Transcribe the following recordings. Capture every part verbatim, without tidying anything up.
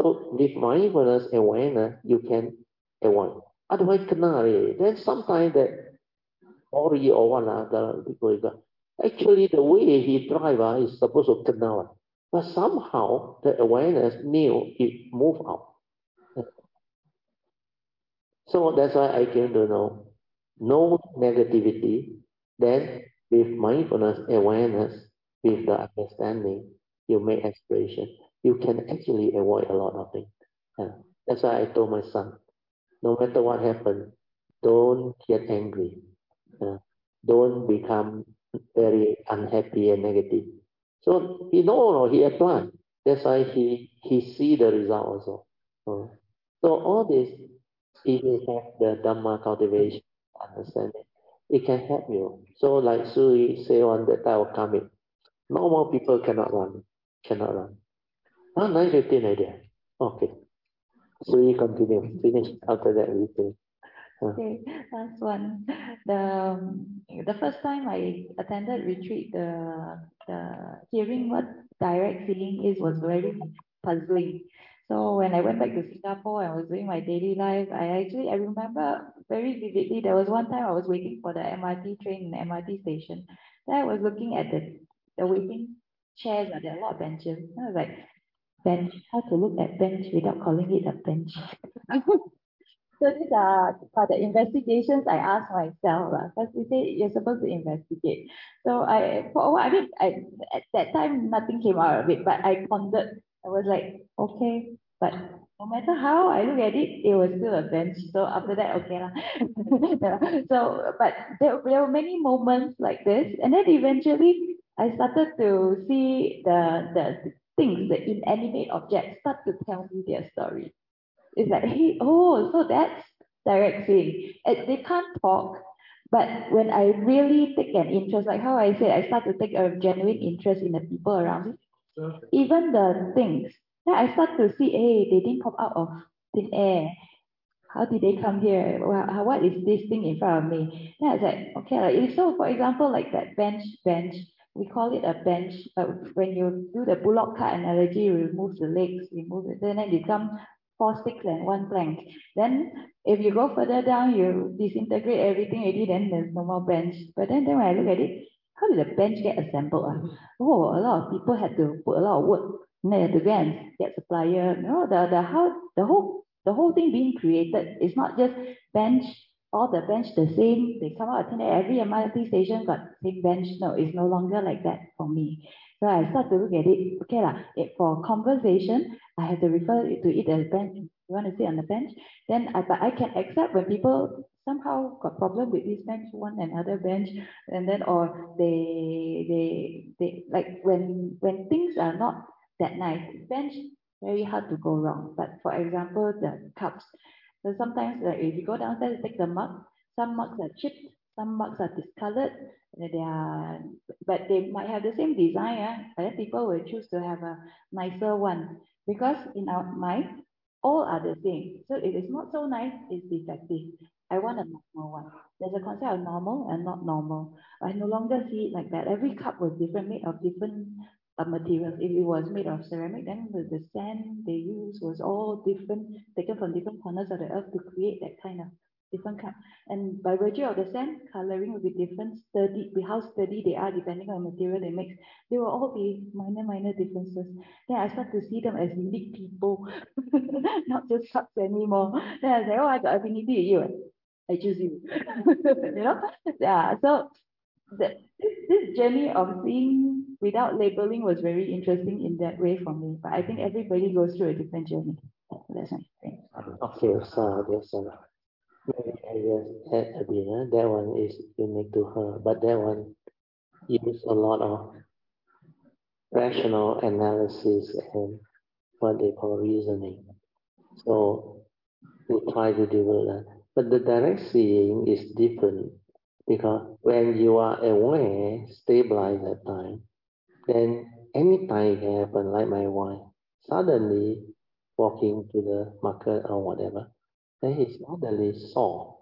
So with mindfulness awareness, you can avoid. Otherwise, kena leh. Then sometimes that Ori or one ah, the people got actually the way he drive ah, is supposed to kena one. But somehow the awareness knew it move out. So that's why I came to know no negativity. Then with mindfulness awareness, with the understanding, you make aspiration. You can actually avoid a lot of things. Yeah. That's why I told my son, no matter what happens, don't get angry. Yeah. Don't become very unhappy and negative. So he know, he applied. That's why he he see the result also. Uh, so all this, if you have the Dhamma cultivation, understanding, it can help you. So like Sui say on that type of coming, normal people cannot run, cannot run. Ah, nine fifteen idea. Okay. Sui continue. Finish after that we finish. Okay, last one. The the first time I attended retreat, the the hearing what direct seeing is was very puzzling. So when I went back to Singapore and was doing my daily life, I actually I remember very vividly. There was one time I was waiting for the M R T train in the M R T station. Then I was looking at the the waiting chairs. uh, There are a lot of benches. And I was like, bench. How to look at bench without calling it a bench? So these are for the investigations I asked myself, lah, because they say you're supposed to investigate. So I, for a while, I mean, I, at that time, nothing came out of it, but I pondered. I was like, okay, but no matter how I look at it, it was still a bench. So after that, okay lah. Yeah. So, but there, there were many moments like this, and then eventually I started to see the the things, the inanimate objects, start to tell me their story. It's like, hey, oh, so that's direct seeing. And they can't talk, but when I really take an interest, like how I said, I start to take a genuine interest in the people around me, even the things. Then I start to see, hey, they didn't pop out of thin air. How did they come here? Well, what is this thing in front of me? Then I was like, okay, like, so for example, like that bench, bench, we call it a bench, but when you do the bullock cart analogy, you remove the legs, remove it, then it becomes four sticks and one plank. Then if you go further down, you disintegrate everything already, then there's no more bench. But then, then when I look at it, how did the bench get assembled? Ah? Oh, a lot of people had to put a lot of work. And they had to go and get supplier. You know, the, the how the whole the whole thing being created is not just bench, all the bench the same. They come out, I think every M R T station got same bench. No, it's no longer like that for me. So I start to look at it. Okay lah. It, for conversation, I have to refer to it as bench. You want to sit on the bench? Then I, but I can accept when people somehow got problem with this bench, one another bench, and then or they they they like when when things are not that nice, bench very hard to go wrong. But for example, the cups. So sometimes like, if you go downstairs take the mug, some mugs are chipped, some mugs are discolored. They are, but they might have the same design, yeah? But then people will choose to have a nicer one because in our mind, all are the same. So if it's not so nice, it's defective. I want a normal one. There's a concept of normal and not normal. I no longer see it like that. Every cup was different, made of different uh, materials. If it was made of ceramic, then the, the sand they used was all different, taken from different corners of the earth to create that kind of different cup. And by virtue of the sand, coloring will be different, sturdy, how sturdy they are depending on the material they mix. They will all be minor, minor differences. Then I start to see them as unique people, not just cups anymore. Then I say, oh, I got affinity with you. I choose you. You know? Yeah. So the, this, this journey of seeing without labeling was very interesting in that way for me. But I think everybody goes through a different journey. That's my thing. Okay, so there's a maybe I just add a bit. Huh? That one is unique to her, but that one use a lot of rational analysis and what they call reasoning. So we try to develop that. But the direct seeing is different because when you are aware, stabilized at time, then anytime it can happen, like my wife, suddenly walking to the market or whatever, then he suddenly saw.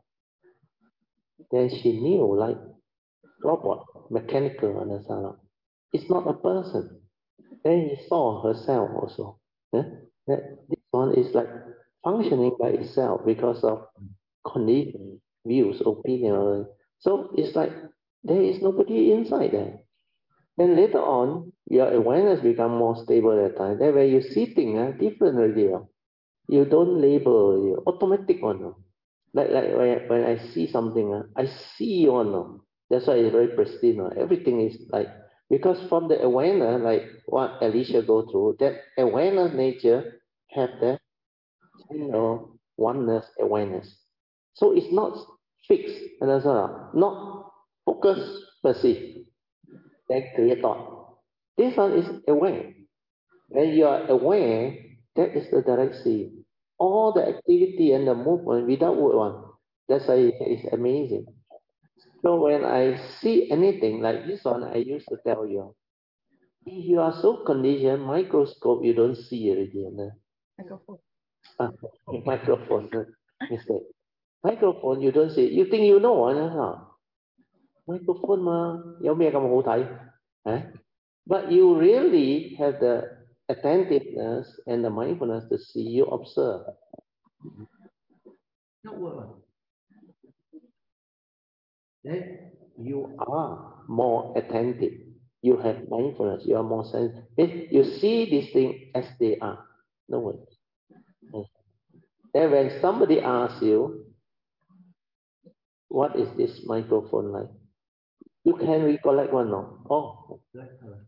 Then she knew, like robot, mechanical, understand? It's not a person. Then he saw herself also. Yeah? That, this one is like functioning by itself because of condition, views, opinion. So it's like there is nobody inside there. Then later on, your awareness become more stable at that time. Then when you see things uh, different already, uh, you don't label, you automatic one. Uh. Like like when, when I see something, uh, I see one. Uh. That's why it's very pristine. Uh. Everything is like, because from the awareness, like what Alicia go through, that awareness nature have that, you know, oneness awareness. So it's not fixed, understand? Not focus, perceive, then create thought. This one is aware. When you are aware, that is the direct seeing. All the activity and the movement without word one. That's why it's amazing. So when I see anything like this one, I used to tell you, if you are so conditioned, microscope, you don't see already. No? Microphone. Ah, microphone, no? Mistake. Microphone, you don't see. You think you know, huh? Microphone 嘛，有咩咁好睇？Eh? But you really have the attentiveness and the mindfulness to see, you observe. No word. Then you are more attentive. You have mindfulness. You are more sensitive. You see these things as they are. No words. Then when somebody asks you, what is this microphone like? You can recollect one no? Oh, black color.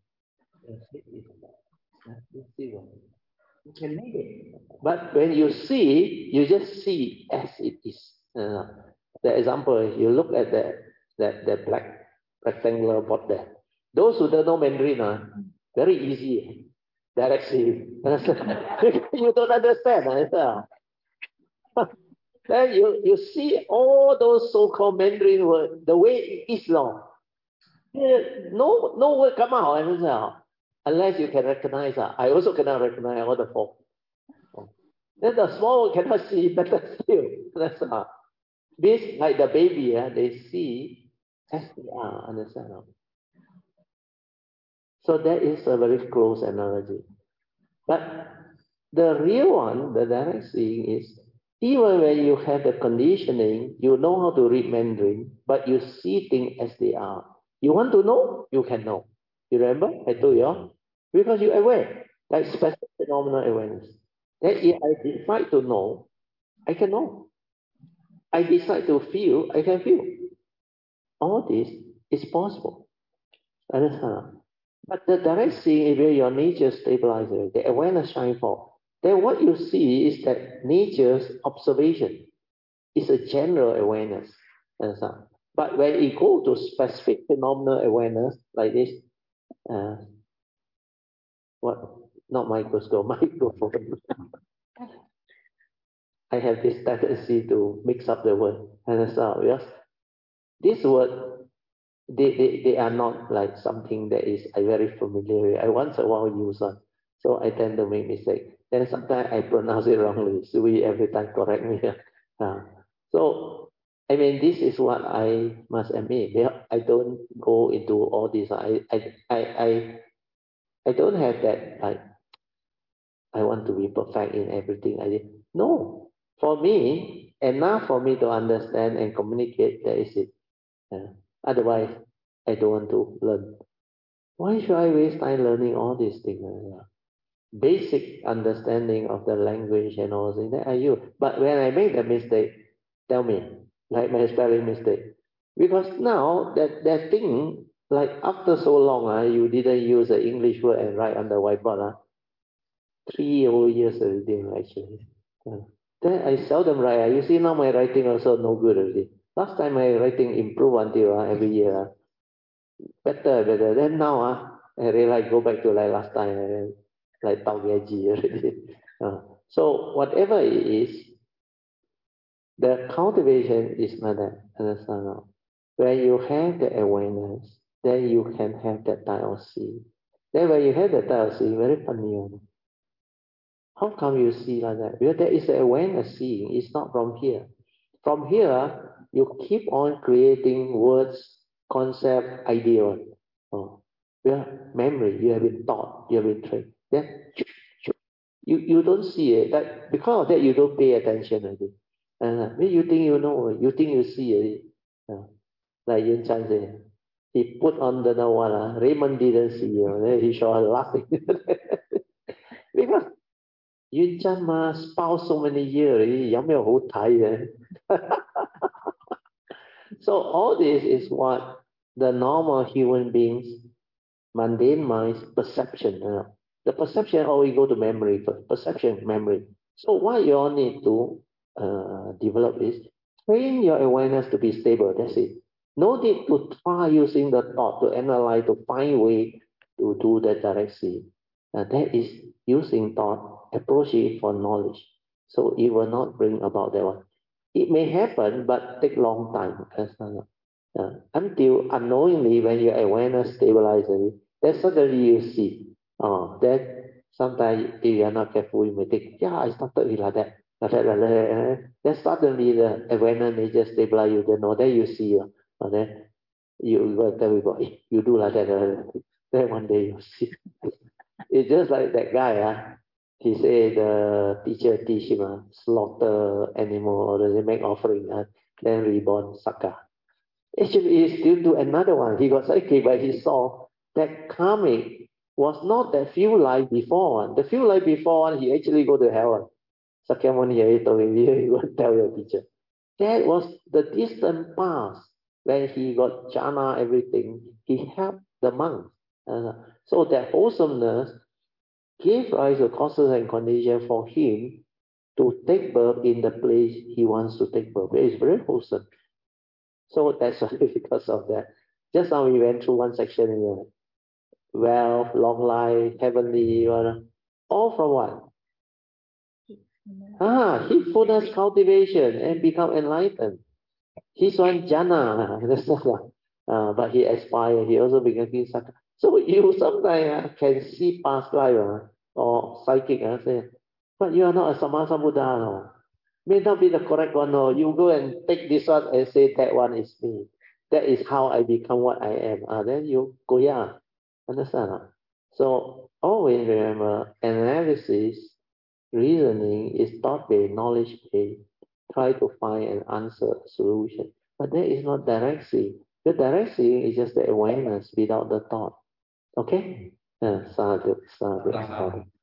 You can make it. But when you see, you just see as it is. Uh, the example is you look at the that the black rectangular board there. Those who don't know Mandarin, uh, very easy. Direct see. You don't understand. Uh, then you, you see all those so-called Mandarin words the way it is now. No, no word come out. Uh, unless you can recognize. Uh, I also cannot recognize all the four. Then the small one cannot see, better still. That's uh, this like the baby, uh, they see as they are, understand? So that is a very close analogy. But the real one, the direct seeing is, even when you have the conditioning, you know how to read Mandarin, but you see things as they are. You want to know, you can know. You remember? I told you, because you're aware, like specific phenomenal awareness. Then if I decide to know, I can know. I decide to feel, I can feel. All this is possible. Understand? But the direct seeing, if your nature stabilizes, the awareness shine forth, then what you see is that nature's observation is a general awareness. Understand? But when you go to specific phenomenal awareness like this, uh, what? Not microscope, microphone. I have this tendency to mix up the word. Understand? Yes. This word, they, they, they are not like something that is I very familiar with. I once a while use one. So I tend to make mistake. Then sometimes I pronounce it wrongly. So we every time correct me. Uh, so I mean, this is what I must admit. I don't go into all this. I I I I, I don't have that like I want to be perfect in everything I did. No, for me, enough for me to understand and communicate. That is it. Uh, otherwise, I don't want to learn. Why should I waste time learning all these things? Uh, basic understanding of the language and all things that I use. But when I make the mistake, tell me, like my spelling mistake. Because now that, that thing, like after so long, uh, you didn't use the English word and write on the whiteboard. Uh, three whole years already, actually. Uh, then I seldom write. Uh, you see now my writing also no good already. Last time my writing improved until uh, every year. Uh, better, better. Then now, uh, I realize go back to like last time, uh, like Tao Geji already. Uh, so whatever it is, the cultivation is not that. Understand now? When you have the awareness, then you can have that type of see. Then when you have that type of see, very funny. You know? How come you see like that? Because there is the awareness seeing. It's not from here. From here, you keep on creating words, concept, idea. Oh, yeah, memory. You have been taught. You have been trained. Then You you don't see it. That because of that you don't pay attention already. Uh, when you think you know, you think you see it. Uh, like Yun Chan say, he put on the no one. Uh, Raymond didn't see you. Know, then he started laughing because Yun Chan ma spouse so many years already, 有没有好睇嘅？ So all this is what the normal human beings, mundane minds, perception. Uh, the perception always go to memory first. Perception, memory. So what you all need to uh, develop is train your awareness to be stable. That's it. No need to try using the thought to analyze, to find way to do the direct seeing. Uh, that is using thought, approach it for knowledge. So it will not bring about that one. It may happen, but take long time. Uh, until unknowingly, when your awareness stabilizes, then suddenly you see. Oh, then sometimes if you are not careful, you may think, yeah, I started with like that, like that, like that. Then suddenly the awareness may just stabilize you. Then, oh, then you see. Oh, then you go tell people, hey, you do like that, uh, then one day you see. It's just like that guy. Uh, he said the teacher teach him uh, slaughter animal or they make offering, uh, then reborn sucker. Actually, he still do another one. He got okay, but he saw that karmic was not that few life before one. The few life before one, he actually go to hell. Second one here, he told him, you go tell your teacher. That was the distant past when he got jhana, everything. He helped the monks. Uh, so that wholesomeness gave rise to causes and conditions for him to take birth in the place he wants to take birth. It is very wholesome. So that's why because of that. Just now we went through one section here. Wealth, long life, heavenly, all from what? Ah, heedfulness cultivation and become enlightened. He's one jhana. That's not one. Uh, but he aspired. He also became king Saka. So you sometimes uh, can see past life uh, or psychic and uh, say, but you are not a Samasa Buddha. No. May not be the correct one. No. You go and take this one and say that one is me. That is how I become what I am. Uh, then you go, yeah. Understand? Uh? So always remember analysis, reasoning is thought based, knowledge based. Try to find an answer, solution. But that is not direct seeing. The direct seeing is just the awareness without the thought. Okay? Uh, sadhu, sadhu, sadhu.